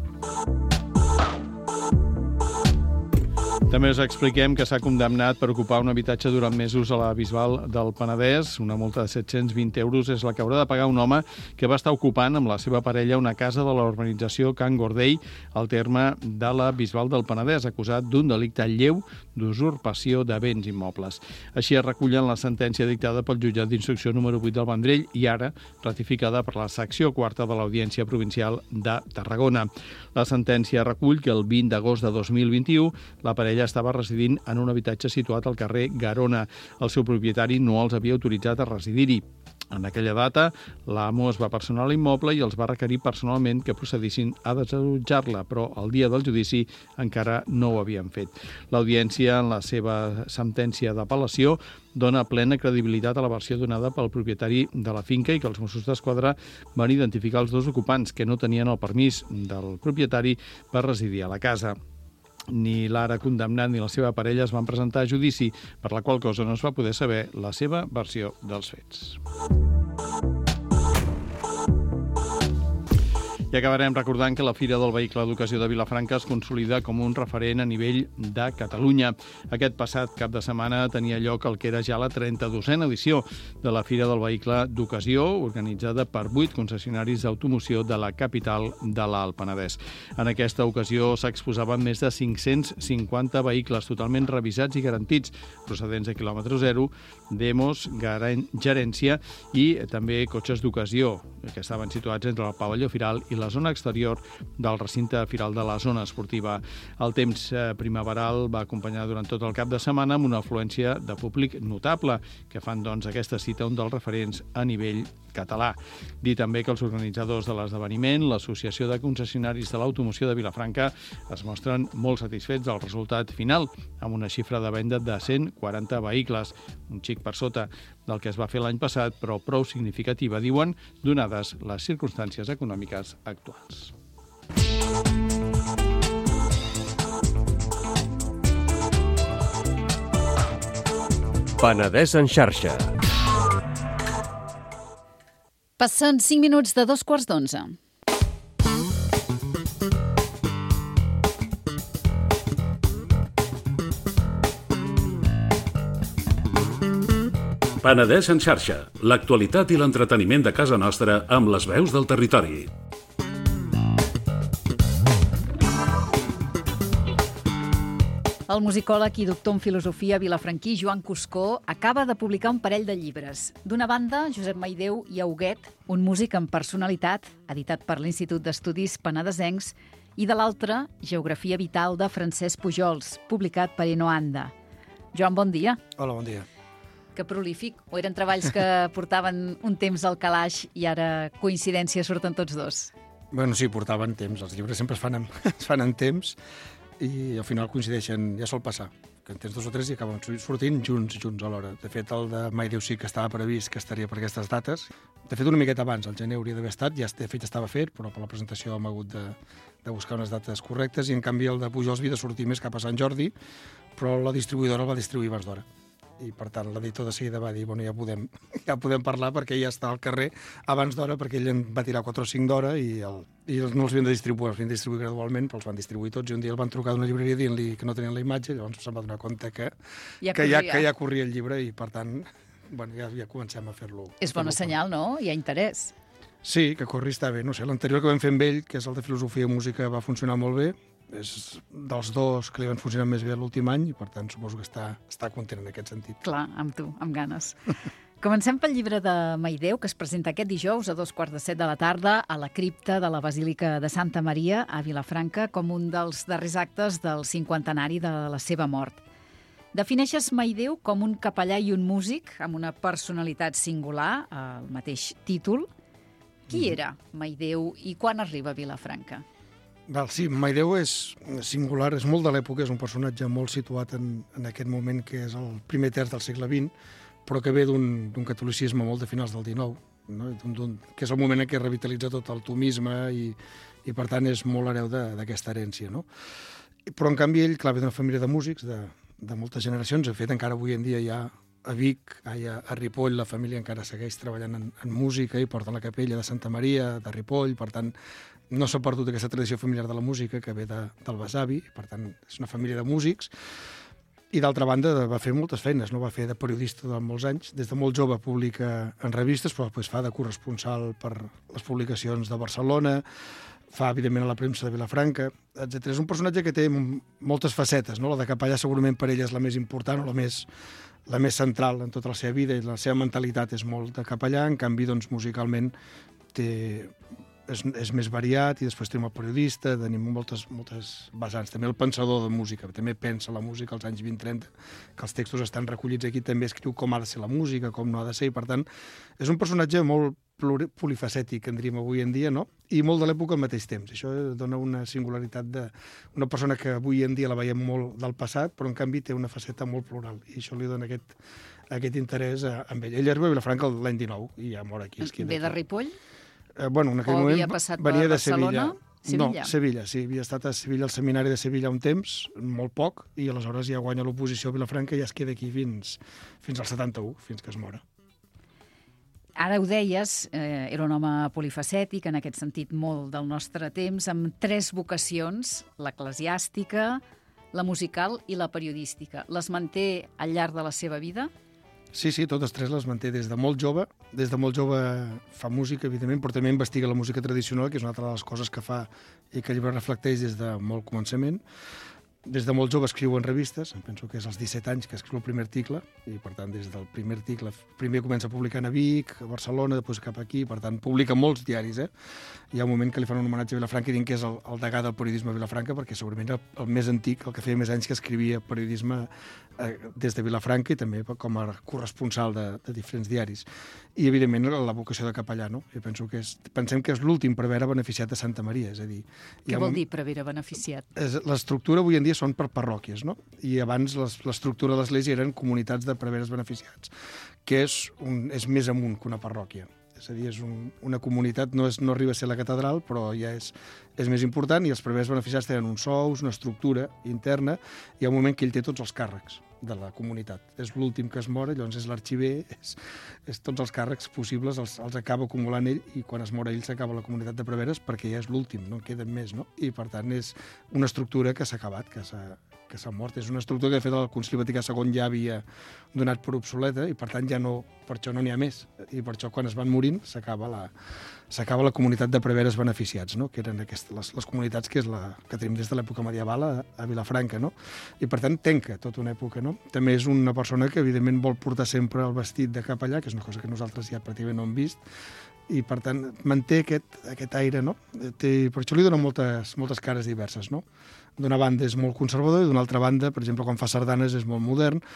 També us expliquem que s'ha condemnat per ocupar un habitatge durant mesos a la Bisbal del Penedès. Una multa de set-cents vint euros és la que haurà de pagar un home que va estar ocupant amb la seva parella una casa de la urbanització Can Gordell al terme de la Bisbal del Penedès, acusat d'un delicte lleu d'usurpació de béns immobles. Així es recullen la sentència dictada pel jutjat d'instrucció número vuit del Vendrell i ara ratificada per la secció quarta de l'Audiència Provincial de Tarragona. La sentència recull que el vint d'agost de dos mil vint-i-u la parella estava residint en un habitatge situat al carrer Garona. El seu propietari no els havia autoritzat a residir-hi. En aquella data, l'amo es va personar a l'immoble i els va requerir personalment que procedissin a desallotjar-la, però el dia del judici encara no ho havien fet. L'audiència, en la seva sentència d'apel·lació, dona plena credibilitat a la versió donada pel propietari de la finca i que els Mossos d'Esquadra van identificar els dos ocupants que no tenien el permís del propietari per residir a la casa. Ni l'ara condemnat ni la seva parella es van presentar a judici, per la qual cosa no es va poder saber la seva versió dels fets. I acabarem recordant que la Fira del Vehicle d'Ocasió de Vilafranca es consolida com un referent a nivell de Catalunya. Aquest passat cap de setmana tenia lloc el que era ja la trenta-dosena edició de la Fira del Vehicle d'Ocasió, organitzada per vuit concessionaris d'automoció de la capital de l'Alt Penedès. En aquesta ocasió s'exposaven més de cinc-cents cinquanta vehicles totalment revisats i garantits, procedents de quilòmetre zero, demos, gerència i també cotxes d'ocasió, que estaven situats entre el pavelló firal i la zona exterior del recinte firal de la zona esportiva. El temps primaveral va acompanyar durant tot el cap de setmana amb una afluència de públic notable, que fan doncs aquesta cita un dels referents a nivell català. Dir també que els organitzadors de l'esdeveniment, l'Associació de Concessionaris de l'Automoció de Vilafranca, es mostren molt satisfets del resultat final, amb una xifra de venda de cent quaranta vehicles, un xic per sota del que es va fer l'any passat, però prou significativa, diuen, donades les circumstàncies econòmiques actuals. Penedès en xarxa. Passen cinc minuts de dos quarts d'onze. Penedès en xarxa, l'actualitat i l'entreteniment de casa nostra amb les veus del territori. El musicòleg i doctor en filosofia vilafranquí Joan Cuscó acaba de publicar un parell de llibres. D'una banda, Josep Maideu i Auguet, un músic amb personalitat, editat per l'Institut d'Estudis Penedesencs, i de l'altra, Geografia vital de Francesc Pujols, publicat per Enoanda. Joan, bon dia. Hola, bon dia. Que prolífic. O eren treballs que portaven un temps al calaix i ara coincidència surten tots dos? Bueno, sí, portaven temps. Els llibres sempre es fan en, es fan en temps i al final coincideixen, ja sol passar, que en tens dos o tres i acaben sortint junts, junts alhora. De fet, el de Mai Déu sí que estava previst que estaria per aquestes dates. De fet, una miqueta abans, el gener hauria d'haver estat, ja de fet estava fet, però per la presentació hem hagut de, de buscar unes dates correctes, i en canvi el de Pujols havia de sortir més cap a Sant Jordi, però la distribuïdora el va distribuir abans d'hora. I per tant l'editor de seguida va dir, bueno, ja podem, ja podem parlar perquè ja està al carrer abans d'hora, perquè ell en va tirar quatre o cinc d'hora i, el, i no els havien de distribuir, els havien de distribuir gradualment, però els van distribuir tots, i un dia el van trucar d'una llibreria dient-li que no tenien la imatge, llavors se'n va donar compte que ja, que ja, que ja corria el llibre, i per tant bueno, ja, ja comencem a fer-lo. És bona senyal, no? Hi ha interès. Sí, que corri està bé. No sé, l'anterior que vam fer amb ell, que és el de Filosofia i Música, va funcionar molt bé. És dels dos que li van funcionar més bé l'últim any, i per tant suposo que està, està content en aquest sentit. Clar, amb tu, amb ganes. Comencem pel llibre de Mai Déu, que es presenta aquest dijous a dos quarts de set de la tarda a la cripta de la Basílica de Santa Maria a Vilafranca, com un dels darrers actes del cinquantenari de la seva mort. Defineixes Mai Déu com un capellà i un músic amb una personalitat singular, el mateix títol. Qui era Mai Déu i quan arriba a Vilafranca? Val, sí, Mai Déu és singular, és molt de l'època, és un personatge molt situat en, en aquest moment que és el primer terç del segle vint, però que ve d'un catolicisme molt de finals del dinou, no? d'un, d'un, que és el moment en què revitalitza tot el tomisme i, i per tant és molt hereu d'aquesta herència. No? Però en canvi ell, clar, ve d'una família de músics de, de moltes generacions, de fet encara avui en dia ja a Vic, a, a Ripoll, la família encara segueix treballant en, en música i porten la capella de Santa Maria, de Ripoll, per tant no s'ha perdut aquesta tradició familiar de la música que ve de, del besavi, per tant és una família de músics, i d'altra banda va fer moltes feines, no? Va fer de periodista durant molts anys, des de molt jove publica en revistes, però després fa de corresponsal per les publicacions de Barcelona, fa evidentment a la premsa de Vilafranca, etcètera. És un personatge que té moltes facetes, no? La de capellà segurament per ell és la més important o la més, la més central en tota la seva vida, i la seva mentalitat és molt de capellà, en canvi doncs, musicalment té... És, és més variat, i després tenim el periodista, tenim moltes, moltes vessants. També el pensador de música, també pensa la música als anys vint trenta, que els textos estan recollits aquí, també escriu com ha de ser la música, com no ha de ser, i per tant és un personatge molt polifacètic, en diríem avui en dia, no? I molt de l'època al mateix temps. Això dona una singularitat d'una persona que avui en dia la veiem molt del passat, però en canvi té una faceta molt plural, i això li dona aquest, aquest interès a, a ell. Ell arriba a Vilafranca l'any dinou i ja mor aquí. Ve de Ripoll? Eh, bueno, en aquell o moment havia passat venia per de Barcelona? Sevilla. Sevilla? No, Sevilla, sí. Havia estat a Sevilla, al seminari de Sevilla un temps, molt poc, i aleshores ja guanya l'oposició a Vilafranca i ja es queda aquí fins, fins al setanta-u, fins que es mora. Ara ho deies, eh, era un home polifacètic, en aquest sentit molt del nostre temps, amb tres vocacions, l'eclesiàstica, la musical i la periodística. Les manté al llarg de la seva vida? Sí, sí, totes tres les manté des de molt jove. Des de molt jove fa música, evidentment, però també investiga la música tradicional, que és una altra de les coses que fa i que el llibre reflecteix des de molt començament. Des de molt jove escriu en revistes, em penso que és als disset anys que escriu el primer article, i per tant des del primer article, primer comença publicant a Vic, a Barcelona, després cap aquí, per tant publica molts diaris. Eh? Hi ha un moment que li fan un homenatge a Vilafranca i diuen que és el, el degà del periodisme a Vilafranca, perquè segurament era el, el més antic, el que feia més anys que escrivia periodisme eh, des de Vilafranca i també com a corresponsal de, de diferents diaris. I evidentment la vocació de capellà, no? Jo penso que és, pensem que és l'últim prevere beneficiat de Santa Maria, és a dir... Què vol un... dir prevere beneficiat? L'estructura avui en dia són per parròquies, no? I abans l'estructura de l'Església eren comunitats de preveres beneficiats, que és, un, és més amunt que una parròquia. És a dir, és un, una comunitat, no, és, no arriba a ser la catedral, però ja és, és més important, i els preveres beneficiats tenen uns sous, una estructura interna, i hi ha un moment que ell té tots els càrrecs de la comunitat. És l'últim que es mor, llavors és l'arxiver, és, és tots els càrrecs possibles, els, els acaba acumulant ell, i quan es mor ell s'acaba la comunitat de preveres perquè ja és l'últim, no en queden més, no? I per tant és una estructura que s'ha acabat, que s'ha que s'ha mort. És una estructura que de fet el Concili Vaticà segon ja havia donat per obsoleta, i per tant ja no, per això no n'hi ha més. I per això quan es van morint s'acaba la, s'acaba la comunitat de preveres beneficiats, no? Que eren aquestes, les, les comunitats que és la que tenim des de l'època medieval a, a Vilafranca, no? I per tant tenca tota una època, no? També és una persona que evidentment vol portar sempre el vestit de capellà, que és una cosa que nosaltres ja pràcticament no hem vist, i per tant manté aquest, aquest aire, no? Té, per això li dona moltes, moltes cares diverses, no? D'una banda és molt conservador i d'una altra banda, per exemple, quan fa sardanes és molt modern,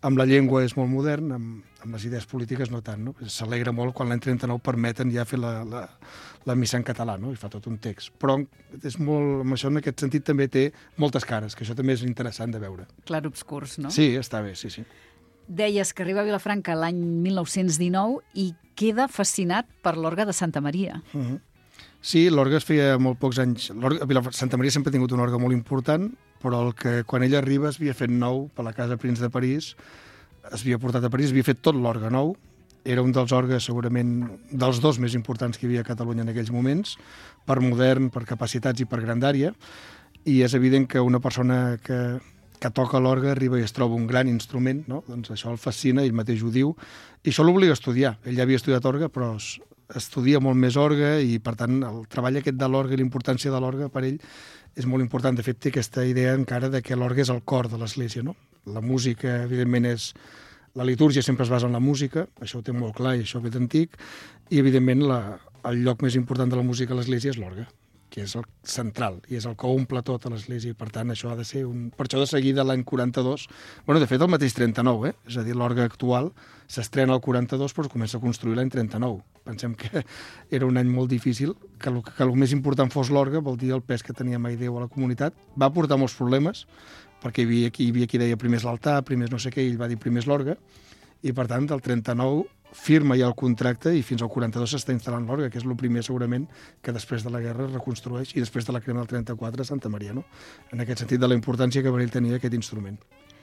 amb la llengua és molt modern, amb, amb les idees polítiques no tant, no? S'alegra molt quan l'any trenta-nou permeten ja fer la, la, la missa en català, no? I fa tot un text. Però és molt, amb això, en aquest sentit, també té moltes cares, que això també és interessant de veure. Clarobscurs, no? Sí, està bé, sí, sí. Deies que arriba a Vilafranca l'any mil nou-cents dinou i queda fascinat per l'orgue de Santa Maria. Uh-huh. Sí, l'orgue es feia molt pocs anys. Santa Maria sempre ha tingut un orgue molt important, però el que quan ell arriba es havia fet nou per la Casa Prince de París, es havia portat a París, havia fet tot l'orgue nou, era un dels orgues segurament dels dos més importants que hi havia a Catalunya en aquells moments, per modern, per capacitats i per grandària, i és evident que una persona que, que toca l'orgue arriba i es troba un gran instrument, no? Doncs això el fascina, ell mateix ho diu, i això l'obliga a estudiar. Ell ja havia estudiat orgue, però es, estudia molt més orgue i, per tant, el treball aquest de l'orgue i l'importància de l'orgue per ell és molt important. De fet, té aquesta idea encara de que l'orgue és el cor de l'Església, no? La música, evidentment, és... La litúrgia sempre es basa en la música, això ho té molt clar i això ve d'antic, i, evidentment, la, el lloc més important de la música a l'Església és l'orgue, que és el central, i és el que omple tot a l'Església, i, per tant, això ha de ser un... Per això, de seguida, l'any quaranta-dos... Bueno, de fet, el mateix trenta-nou, eh? És a dir, l'orgue actual s'estrena el quaranta-dos, però es comença a construir l'any trenta-nou. Pensem que era un any molt difícil, que el, que el més important fos l'orgue, vol dir el pes que tenia mai Déu a la comunitat. Va portar molts problemes, perquè hi havia qui, hi havia qui deia primers l'altar, primers no sé què, i ell va dir primers l'orgue, i per tant, del trenta-nou firma ja el contracte i fins al quaranta-dos s'està instal·lant l'orgue, que és el primer segurament que després de la guerra es reconstrueix, i després de la crema del trenta-quatre a Santa Maria, no? En aquest sentit de la importància que per ell tenia aquest instrument.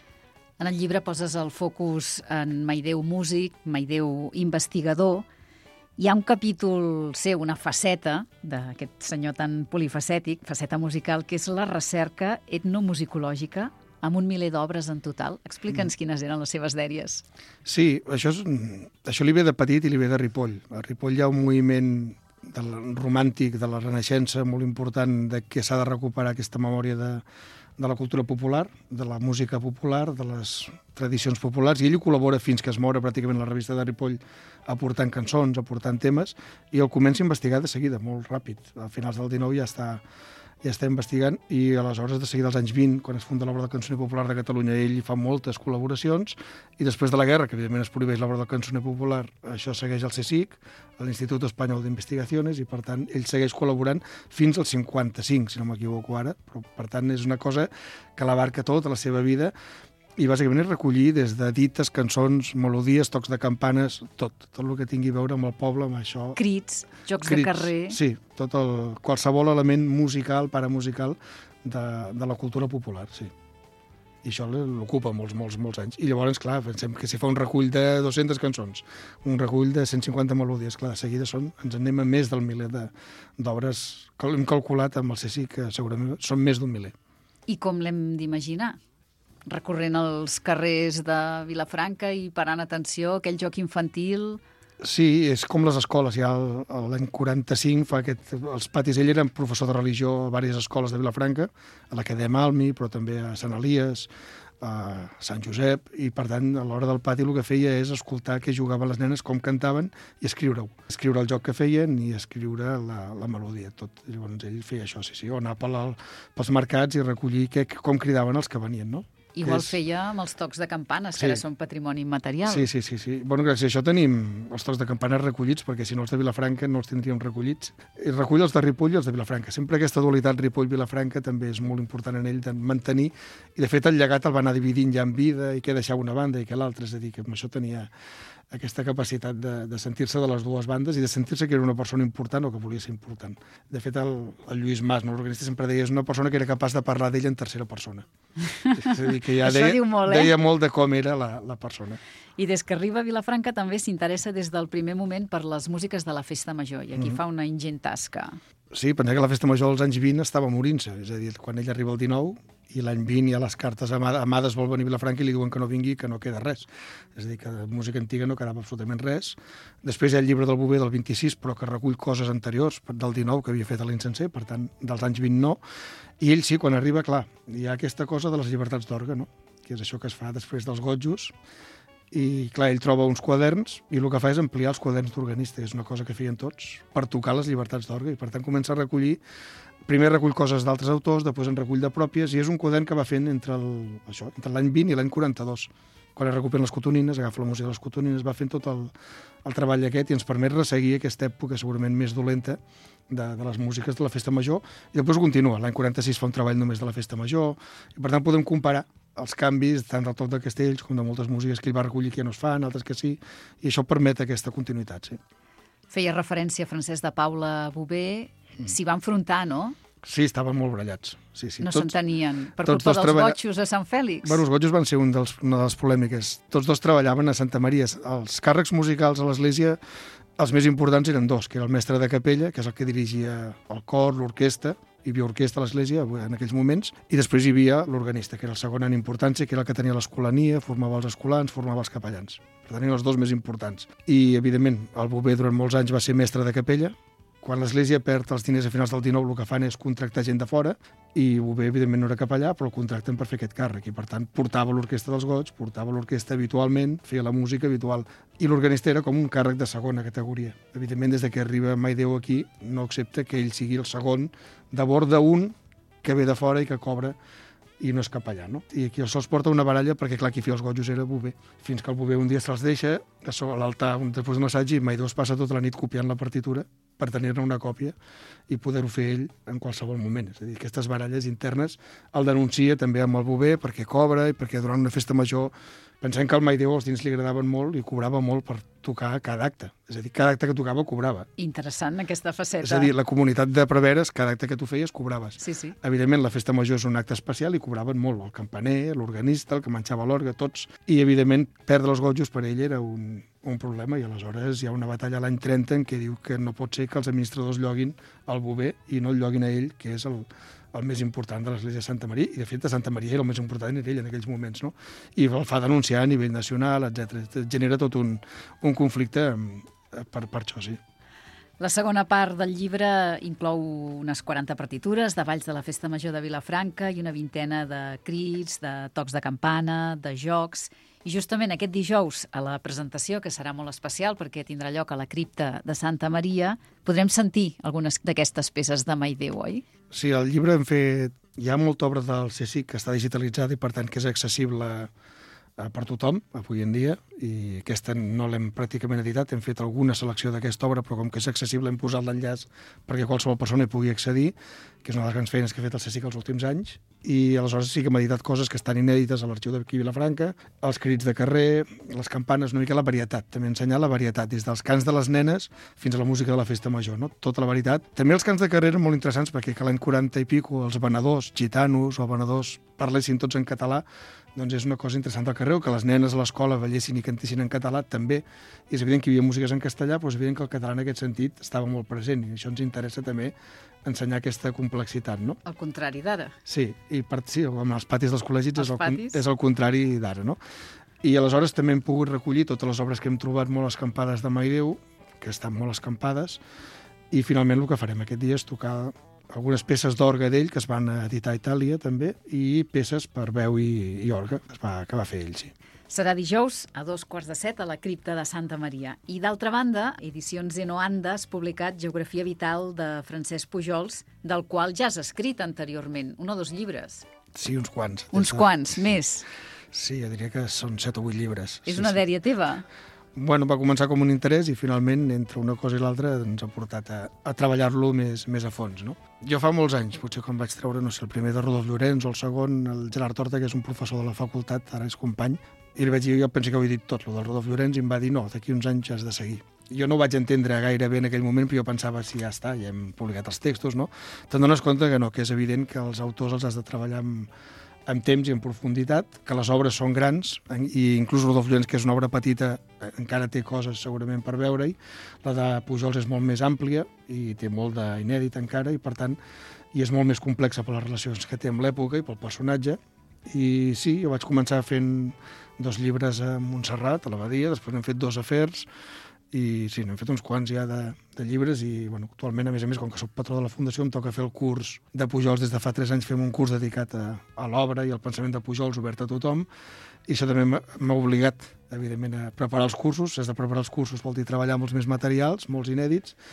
En el llibre poses el focus en Maideu músic, Maideu investigador. Hi ha un capítol seu, una faceta d'aquest senyor tan polifacètic, faceta musical, que és la recerca etnomusicològica amb un miler d'obres en total. Explica'ns mm. quines eren les seves dèries. Sí, això, és, això li ve de petit i li ve de Ripoll. A Ripoll hi ha un moviment del romàntic, de la Renaixença, molt important, de que s'ha de recuperar aquesta memòria de, de la cultura popular, de la música popular, de les tradicions populars, i ell col·labora fins que es mora pràcticament a la revista de Ripoll aportant cançons, aportant temes, i el comença a investigar de seguida, molt ràpid. A finals del dinou ja està, ja està investigant, i aleshores, de seguida, als anys vint, quan es funda l'Obra del Cançoner Popular de Catalunya, ell fa moltes col·laboracions, i després de la guerra, que evidentment es prohibeix l'Obra del Cançoner Popular, això segueix al CSIC, a l'Institut Espanyol d'Investigacions, i per tant ell segueix col·laborant fins al cinquanta-cinc, si no m'equivoco ara, però per tant és una cosa que l'abarca tota la seva vida, i bàsicament és recollir des de dites, cançons, melodies, tocs de campanes, tot, tot el que tingui a veure amb el poble, amb això... Crits, jocs Crits, de carrer... Sí, tot el, qualsevol element musical, paramusical, de, de la cultura popular, sí. I això l'ocupa molts, molts, molts anys. I llavors, clar, pensem que si fa un recull de dues-centes cançons, un recull de cent cinquanta melodies, clar, de seguida són, ens anem a més del miler d'obres que hem calculat amb el CSIC, que segurament són més d'un miler. I com l'hem d'imaginar? Recorrent els carrers de Vilafranca i parant atenció, aquell joc infantil... Sí, és com les escoles. Ja l'any quaranta-cinc fa aquest... Els patis, ell era professor de religió a diverses escoles de Vilafranca, a l'Acadèmia Almi, però també a Sant Elies, a Sant Josep, i per tant, a l'hora del pati el que feia és escoltar què jugaven les nenes, com cantaven, i escriure-ho. Escriure el joc que feien i escriure la, la melodia, tot. Llavors ell feia això, sí, sí, o anar pel, pels mercats i recollir que, com cridaven els que venien, no? Igual és... feia amb els tocs de campanes, que sí. ara són patrimoni immaterial. Sí, sí, sí, sí. Bueno, gràcies a això tenim els tocs de campanes recollits, perquè si no els de Vilafranca no els tindríem recollits. I recull els de Ripoll i els de Vilafranca. Sempre aquesta dualitat Ripoll-Vilafranca també és molt important en ell de mantenir, i de fet el llegat el va anar dividint ja en vida, i què deixava una banda i què l'altra, és a dir, que amb això tenia aquesta capacitat de, de sentir-se de les dues bandes i de sentir-se que era una persona important o que volia ser important. De fet, el, el Lluís Mas, no, l'organista, sempre deia és una persona que era capaç de parlar d'ella en tercera persona. És a dir, que ja deia, molt, eh? deia molt de com era la, la persona. I des que arriba a Vilafranca també s'interessa des del primer moment per les músiques de la Festa Major, i aquí mm. fa una ingent tasca. Sí, pensava que la Festa Major als anys vint estava morint-se, és a dir, quan ell arriba al dinou, i l'any vint hi ha les cartes amades, amades vol venir a Vilafranca i li diuen que no vingui, que no queda res. És a dir, que de música antiga no quedava absolutament res. Després hi ha el llibre del Bover del vint-i-sis, però que recull coses anteriors, del dinou, que havia fet a l'Insencer, per tant, dels anys vint no. I ell sí, quan arriba, clar, hi ha aquesta cosa de les llibertats d'orgue, no? Que és això que es fa després dels gotjos. I, clar, ell troba uns quaderns i el que fa és ampliar els quaderns d'organista. És una cosa que feien tots per tocar les llibertats d'orgue. I, per tant, comença a recollir. Primer recull coses d'altres autors, després en recull de pròpies, i és un quadern que va fent entre el, això, entre l'any vint i l'any quaranta-dos, quan es recuperen les cotonines, agafa la música de les cotonines, va fent tot el, el treball aquest i ens permet resseguir aquesta època segurament més dolenta de, de les músiques de la Festa Major, i després continua. L'any quaranta-sis fa un treball només de la Festa Major, i per tant podem comparar els canvis tant del Toc de Castells com de moltes músiques que ell va recollir que ja no es fan, altres que sí, i això permet aquesta continuïtat, sí. Feia referència a Francesc de Paula Bover, s'hi va enfrontar, no? Sí, estaven molt barallats. Sí, sí. No tots, s'entenien, per tots culpa dos dels treballa... botxos a Sant Fèlix. Bueno, els botxos van ser un dels, una de les polèmiques. Tots dos treballaven a Santa Maria. Els càrrecs musicals a l'església, els més importants eren dos, que era el mestre de capella, que és el que dirigia el cor, l'orquestra, hi havia orquestra a l'església en aquells moments, i després hi havia l'organista, que era el segon en importància, que era el que tenia l'escolania, formava els escolans, formava els capellans. Per tant, eren els dos més importants. I, evidentment, el Bover durant molts anys va ser mestre de capella. Quan l'església perd els diners a finals del dinou, el que fan és contractar gent de fora, i Bover, evidentment, no era capellà, però el contracten per fer aquest càrrec, i per tant portava l'orquestra dels goigs, portava l'orquestra habitualment, feia la música habitual, i l'organista era com un càrrec de segona categoria. Evidentment, des de que arriba Maideu aquí, no accepta que ell sigui el segon de bord d'un que ve de fora i que cobra i no és capellà, no? I aquí se'ls porta una baralla perquè, clar, qui feia els gojos era Bover. Fins que el Bover un dia se'ls deixa a sobre l'altar després d'un assaig i Maideu es passa tota la nit copiant la partitura per tenir-ne una còpia i poder-ho fer ell en qualsevol moment. És a dir, aquestes baralles internes el denuncia també amb el Bover perquè cobra i perquè durant una festa major pensem que al Maideu els dins li agradaven molt i cobrava molt per tocar cada acte. És a dir, cada acte que tocava cobrava. Interessant, aquesta faceta. És a dir, la comunitat de preveres, cada acte que tu feies, cobraves. Sí, sí. Evidentment, la festa major és un acte especial i cobraven molt. El campaner, l'organista, el que menjava l'orgue, tots. I, evidentment, perdre els gojos per ell era un, un problema i aleshores hi ha una batalla a l'any trenta en què diu que no pot ser que els administradors lloguin el Bover i no el lloguin a ell, que és el, el més important de l'església de Santa Maria, i de fet de Santa Maria era el més important era ell en aquells moments, no? I el fa denunciar a nivell nacional, etcètera. Genera tot un, un conflicte per, per això, sí. La segona part del llibre inclou unes quaranta partitures de balls de la Festa Major de Vilafranca i una vintena de crits, de tocs de campana, de jocs. I justament aquest dijous, a la presentació, que serà molt especial perquè tindrà lloc a la cripta de Santa Maria, podrem sentir algunes d'aquestes peces de Maideu, oi? Sí, al llibre hem fet... Hi ha molta obra del C S I C que està digitalitzada i, per tant, que és accessible per tothom, avui en dia, i aquesta no l'hem pràcticament editat, hem fet alguna selecció d'aquesta obra, però com que és accessible hem posat l'enllaç perquè qualsevol persona hi pugui accedir, que és una de les grans feines que ha fet el C S I C els últims anys, i aleshores sí que hem editat coses que estan inèdites a l'arxiu d'aquí a Vilafranca, els crits de carrer, les campanes, una mica la varietat, també ensenyar la varietat, des dels cants de les nenes fins a la música de la festa major, no? Tota la varietat. També els cants de carrer eren molt interessants perquè que l'any quaranta i pico els venedors, gitanos o venedors parlessin tots en català, doncs és una cosa interessant del carrer, que les nenes a l'escola ballessin i cantessin en català també, i és evident que hi havia músiques en castellà, però és evident que el català en aquest sentit estava molt present, i això ens interessa també ensenyar aquesta complexitat, no? Al contrari d'ara. Sí, i per, sí, amb els patis dels col·legis és el, patis. és el contrari d'ara, no? I aleshores també hem pogut recollir totes les obres que hem trobat molt escampades de Maideu, que estan molt escampades, i finalment el que farem aquest dia és tocar algunes peces d'orgue d'ell que es van editar a Itàlia també, i peces per veu i, i orgue que, es va, que va fer ell, sí. Serà dijous a dos quarts de set a la cripta de Santa Maria. I d'altra banda, Edicions Enoanda has publicat Geografia Vital de Francesc Pujols, del qual ja has escrit anteriorment, un o dos llibres. Sí, uns quants. Uns quants, més. Sí, jo diria que són set o vuit llibres. És sí, una sí. dèria teva? Bueno, va començar com un interès i finalment, entre una cosa i l'altra, ens ha portat a, a treballar-lo més, més a fons, no? Jo fa molts anys, potser quan vaig treure, no sé, el primer de Rodolf Llorenç o el segon, el Gerard Horta, que és un professor de la facultat, ara és company, i li vaig dir, jo penso que ho he dit tot, el del Rodolf Llorenç, i em va dir, no, d'aquí uns anys has de seguir. Jo no ho vaig entendre gaire bé en aquell moment, però jo pensava, sí, ja està, ja hem publicat els textos, no? Te'n dones compte que no, que és evident que els autors els has de treballar amb, amb temps i en profunditat, que les obres són grans, i inclús Rodolf Llorenç, que és una obra petita, encara té coses segurament per veure-hi. La de Pujols és molt més àmplia i té molt d'inèdit encara, i per tant, i és molt més complexa per les relacions que té amb l'època i pel personatge. I sí, jo vaig començar fent dos llibres a Montserrat, a l'Abadia, després n'hem fet dos afers, i sí, n'hem fet uns quants ja de, de llibres, i bueno, actualment, a més a més, com que soc patró de la Fundació, em toca fer el curs de Pujols. Des de fa tres anys fem un curs dedicat a, a l'obra i al pensament de Pujols, obert a tothom, i això també m'ha obligat, evidentment, a preparar els cursos. Has de preparar els cursos, vol dir treballar amb els més materials, molts inèdits,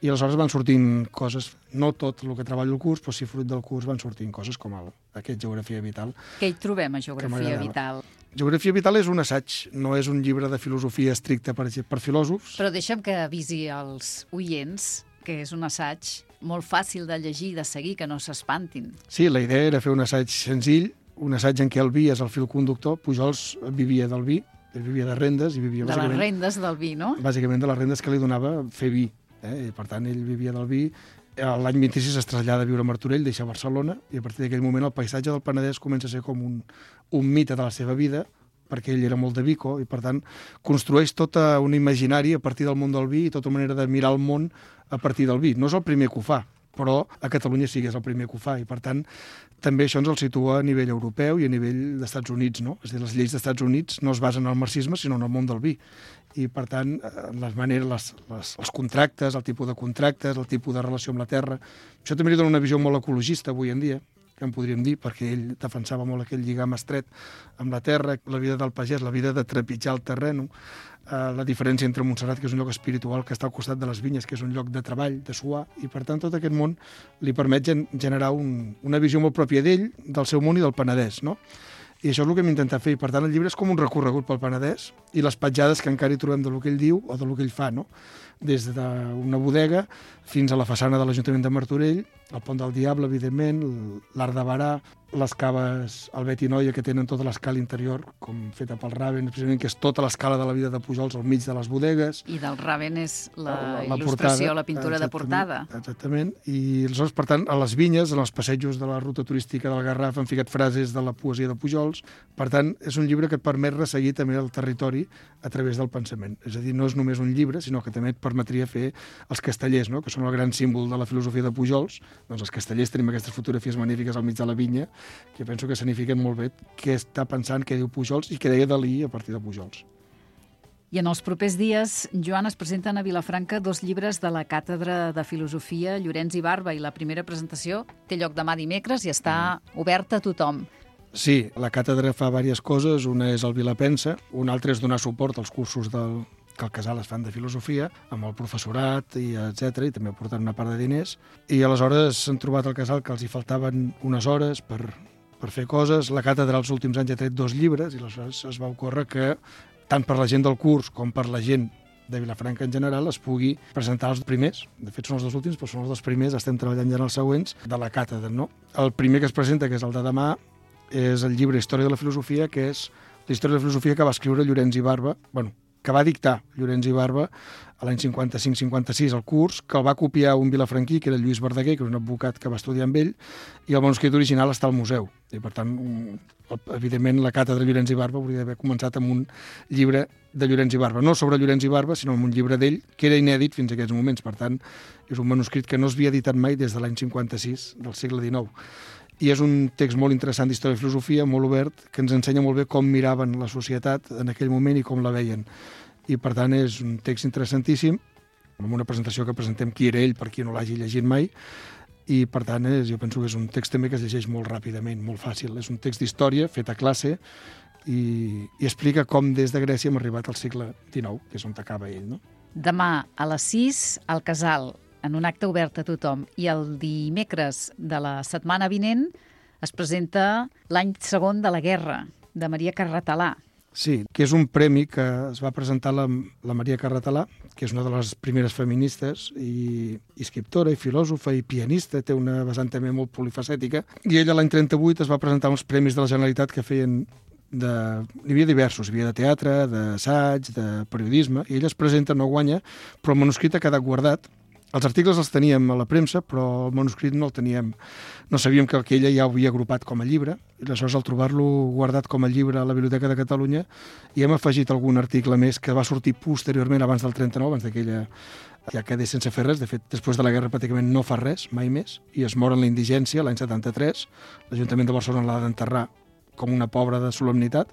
I aleshores van sortint coses, no tot el que treballo al curs, però sí fruit del curs van sortint coses com el, aquest Geografia Vital. Què hi trobem a Geografia Vital? Geografia Vital és un assaig, no és un llibre de filosofia estricte per, per filòsofs. Però deixa'm que avisi als oients que és un assaig molt fàcil de llegir i de seguir, que no s'espantin. Sí, la idea era fer un assaig senzill, un assaig en què el vi és el fil conductor. Pujols vivia del vi, ell vivia de rendes i vivia de les rendes del vi, no? Bàsicament de les rendes que li donava fer vi. Eh? I, per tant, ell vivia del vi. L'any vint-i-sis es trasllada a viure a Martorell, deixa Barcelona, i a partir d'aquell moment el paisatge del Penedès comença a ser com un, un mite de la seva vida, perquè ell era molt de Vico, i per tant construeix tota un imaginari a partir del món del vi i tota una manera de mirar el món a partir del vi. No és el primer que ho fa, però a Catalunya sí que és el primer que ho fa, i per tant també això ens el situa a nivell europeu i a nivell d'Estats Units, no? És a dir, les lleis d'Estats Units no es basen en el marxisme, sinó en el món del vi. I, per tant, les maneres, les, les, els contractes, el tipus de contractes, el tipus de relació amb la terra... Això també li dona una visió molt ecologista avui en dia, que en podríem dir, perquè ell defensava molt aquell lligam estret amb la terra, la vida del pagès, la vida de trepitjar el terreno, eh, la diferència entre Montserrat, que és un lloc espiritual que està al costat de les vinyes, que és un lloc de treball, de suar, i per tant tot aquest món li permet gen generar un, una visió molt pròpia d'ell, del seu món i del Penedès, no? I això és el que hem intentat fer, i per tant el llibre és com un recorregut pel Penedès i les petjades que encara hi trobem de lo que ell diu o de lo que ell fa, no? Des d'una bodega fins a la façana de l'Ajuntament de Martorell, el Pont del Diable, evidentment, l'Arc de Barà, les caves Albet i Noia, que tenen tota l'escala interior, com feta pel Raven, precisament, que és tota l'escala de la vida de Pujols al mig de les bodegues. I del Raven és la, la, la il·lustració, portada, la pintura de portada. Exactament. I aleshores, per tant, a les vinyes, en els passejos de la ruta turística del Garraf, han ficat frases de la poesia de Pujols. Per tant, és un llibre que et permet resseguir també el territori a través del pensament. És a dir, no és només un llibre, sinó que també et permetria fer els castellers, no? Que són el gran símbol de la filosofia de Pujols. Doncs els castellers tenim aquestes fotografies magnífiques al mig de la vinya, que penso que signifiquen molt bé què està pensant, què diu Pujols i què deia Dalí a partir de Pujols. I en els propers dies, Joan, es presenten a Vilafranca dos llibres de la Càtedra de Filosofia Llorens i Barba, i la primera presentació té lloc demà dimecres i està oberta a tothom. Sí, la càtedra fa diverses coses. Una és el Vilapensa, una altra és donar suport als cursos del, que al casal es fan de filosofia, amb el professorat, i etcètera, i també aportant una part de diners. I aleshores s'han trobat al casal que els hi faltaven unes hores per, per fer coses. La càtedra els últims anys ha tret dos llibres i aleshores es va ocórrer que, tant per la gent del curs com per la gent de Vilafranca en general, es pugui presentar els primers. De fet, són els dos últims, però són els dos primers, estem treballant ja en els següents, de la càtedra, no? El primer que es presenta, que és el de demà, és el llibre Història de la Filosofia, que és la història de la filosofia que va escriure Llorens i Barba, bueno, que va dictar Llorens i Barba a l'any cinquanta-cinc cinquanta-sis al curs, que el va copiar un vilafranquí, que era Lluís Verdaguer, que és un advocat que va estudiar amb ell, i el manuscrit original està al museu. I, per tant, evidentment, la càtedra Llorens i Barba hauria d'haver començat amb un llibre de Llorens i Barba. No sobre Llorens i Barba, sinó amb un llibre d'ell, que era inèdit fins a aquests moments. Per tant, és un manuscrit que no es havia editat mai des de l'any cinquanta-sis del segle dinou. I és un text molt interessant d'història i filosofia, molt obert, que ens ensenya molt bé com miraven la societat en aquell moment i com la veien. I, per tant, és un text interessantíssim, amb una presentació que presentem qui era ell, per qui no l'hagi llegit mai, i, per tant, és, jo penso que és un text també que es llegeix molt ràpidament, molt fàcil. És un text d'història fet a classe i, i explica com des de Grècia hem arribat al segle dinou, que és on acaba ell, no? Demà a les sis, al Casal, en un acte obert a tothom. I el dimecres de la setmana vinent es presenta l'any segon de la guerra, de Maria Carratalà. Sí, que és un premi que es va presentar la, la Maria Carratalà, que és una de les primeres feministes, i, i escriptora, i filòsofa, i pianista, té una vessant també molt polifacètica, i ella l'any trenta-vuit es va presentar uns premis de la Generalitat que feien de... Hi havia diversos, hi havia de teatre, d'assaig, de periodisme, i ella es presenta, no guanya, però el manuscrit ha quedat guardat. Els articles els teníem a la premsa, però el manuscrit no el teníem, no sabíem que, que ella ja ho havia agrupat com a llibre, i aleshores al trobar-lo guardat com a llibre a la Biblioteca de Catalunya, hi hem afegit algun article més que va sortir posteriorment, abans del trenta-nou, abans d'aquella ja quedés sense fer res. De fet, després de la guerra pràcticament no fa res, mai més, i es mor en la indigència l'any setanta-tres, l'Ajuntament de Barcelona l'ha d'enterrar com una pobra de solemnitat,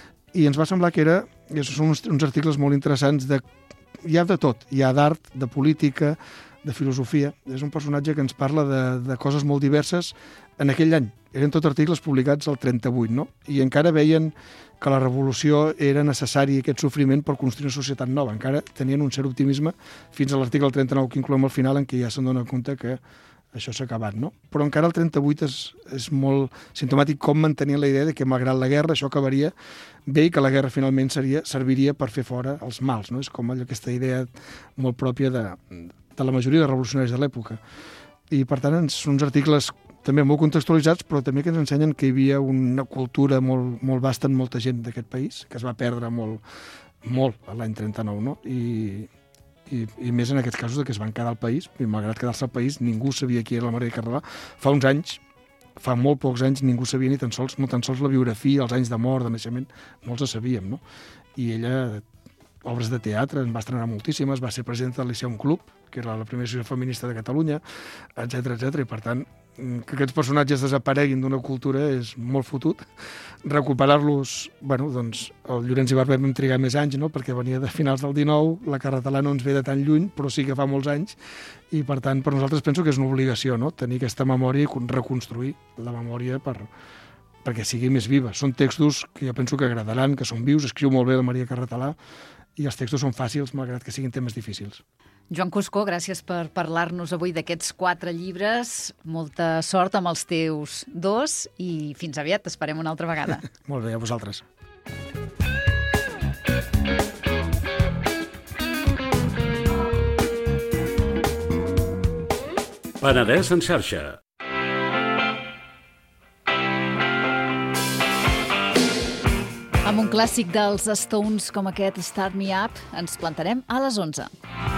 i ens va semblar que era, són uns, uns articles molt interessants de, hi ha de tot, hi ha d'art, de política, de filosofia. És un personatge que ens parla de, de coses molt diverses en aquell any. Eren tot articles publicats al trenta-vuit, no? I encara veien que la revolució era necessari aquest sofriment per construir una societat nova. Encara tenien un cert optimisme fins a l'article trenta-nou que incloem al final, en què ja se'n dona compte que això s'ha acabat, no? Però encara el trenta-vuit és, és molt simptomàtic com mantenien la idea de que, malgrat la guerra, això acabaria bé i que la guerra finalment seria, serviria per fer fora els mals, no? És com allò, aquesta idea molt pròpia de, de la majoria de revolucionaris de l'època. I, per tant, són uns articles també molt contextualitzats, però també que ens ensenyen que hi havia una cultura molt, molt vasta en molta gent d'aquest país, que es va perdre molt, molt l'any trenta-nou, no? I, i, i més en aquests casos de que es van quedar al país, i malgrat quedar-se al país, ningú sabia qui era la Maria Carralà. Fa uns anys, fa molt pocs anys, ningú sabia ni tan sols, no tan sols la biografia, els anys de mort, de naixement, no els sabíem, no? I ella, obres de teatre, en va estrenar moltíssimes, va ser presidenta del Liceum Club, que era la primera associació feminista de Catalunya, etcètera, etcètera, i per tant, que aquests personatges desapareguin d'una cultura és molt fotut. Recuperar-los, bueno, doncs, el Llorenç i Barbet vam trigar més anys, no?, perquè venia de finals del dinou, la Carratalà no ens ve de tan lluny, però sí que fa molts anys, i per tant, per nosaltres penso que és una obligació, no?, tenir aquesta memòria i reconstruir la memòria per, perquè sigui més viva. Són textos que jo penso que agradaran, que són vius, escriu molt bé la Maria Carratalà, i els textos són fàcils, malgrat que siguin temes difícils. Joan Cuscó, gràcies per parlar-nos avui d'aquests quatre llibres. Molta sort amb els teus dos i fins aviat, t'esperem una altra vegada. Molt bé, a vosaltres. Penedès en xarxa. Amb un clàssic dels Stones com aquest Start Me Up, ens plantarem a les onze.